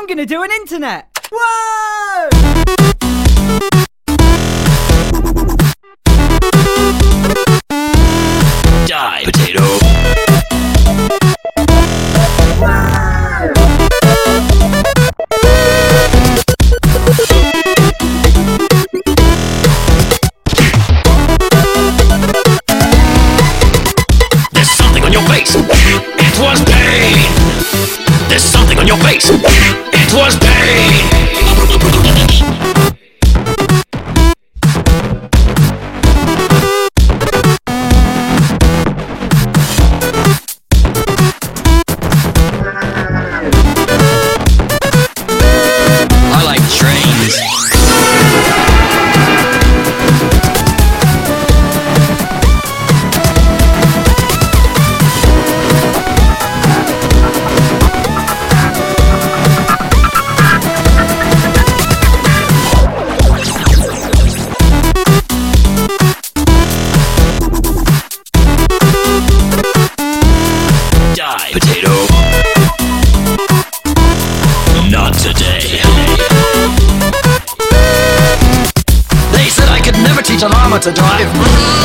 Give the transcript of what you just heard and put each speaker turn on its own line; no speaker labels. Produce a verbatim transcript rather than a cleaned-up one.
I'm gonna do an internet. Whoa!
Die, potato. There's something on your face. It was pain. There's something on your face. It was pain. I like trains. Die, potato. Not today. They said I could never teach a llama to drive.